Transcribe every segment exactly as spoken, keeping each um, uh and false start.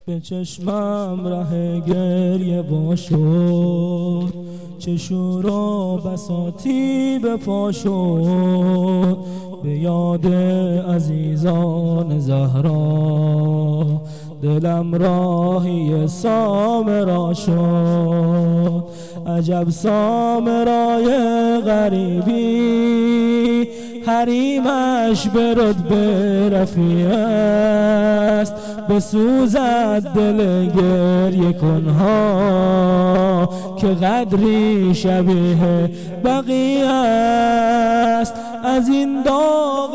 به چشمم ره گریه وا شد، چه شور و بساطی به پا شد. به یاد عزیزان زهرا دلم راهی سامرا شد. عجب سامرای غریبی، حریمش به رتبه رفیع است. بسوزد دل گریه کنها که قدری شبیه بقیه است. از این داغ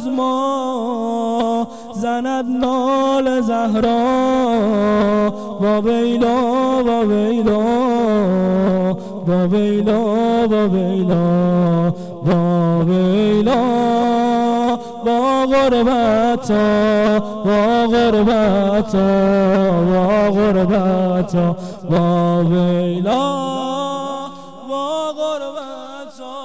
عظما زند نال زهرا، و ویلا و ویلا و ویلا و ویلا و ویلا و غربتا و غربتا و غربتا و ویلا و غربتا.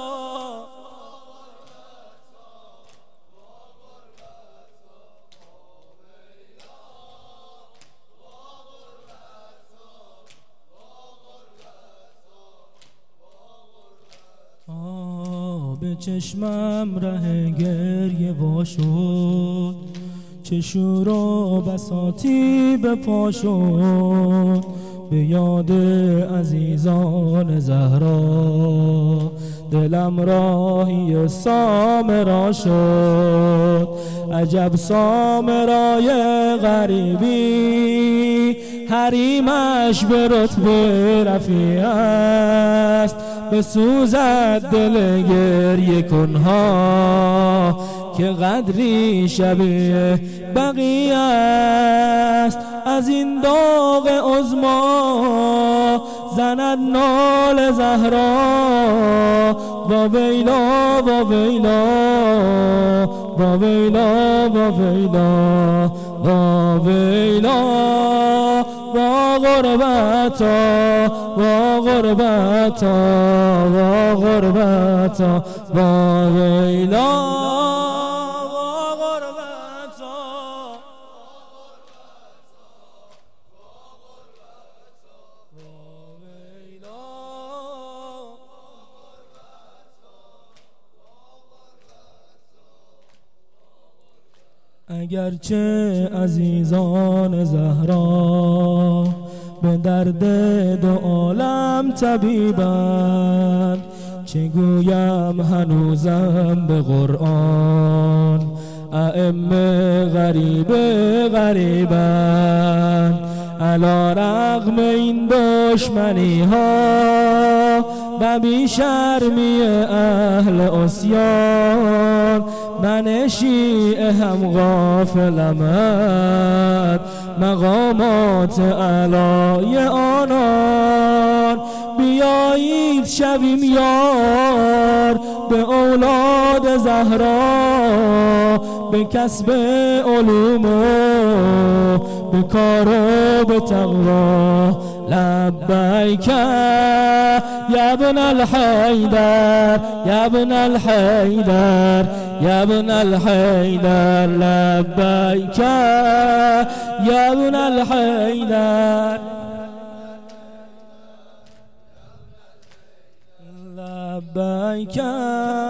به چشمم ره گریه وا شد، چه شور و بساطی به پا شد. به یاد عزیزان زهرا دلم راهی سامرا شد. عجب سامرای غریبی، حریمش به رتبه رفیع است. بسوزد دل گریه کنها که قدری شبیه بقیه است. از این داغ عظما زند نال زهرا، و ویلا و ویلا و ویلا و ویلا و ویلا و غربتا و غربتا و غربتا و ویلا و غربتا. اگرچه عزیزان زهرا به درد دو عالم طبیبند، چه گویم هنوزم به قرآن ائمه غریب غریبند. علی رغم این دشمنی ها و بی شرمی اهل عصیان، من شیعه هم غافلم از مقامات علای آنان. بیایید شویم یار به اولاد زهرا، به کسب علوم و به کار و به تقوا. لبیک یا ابن الحیدر یا ابن الحیدر یا ابن الحیدر، لبیک یا ابن الحیدر، لبیک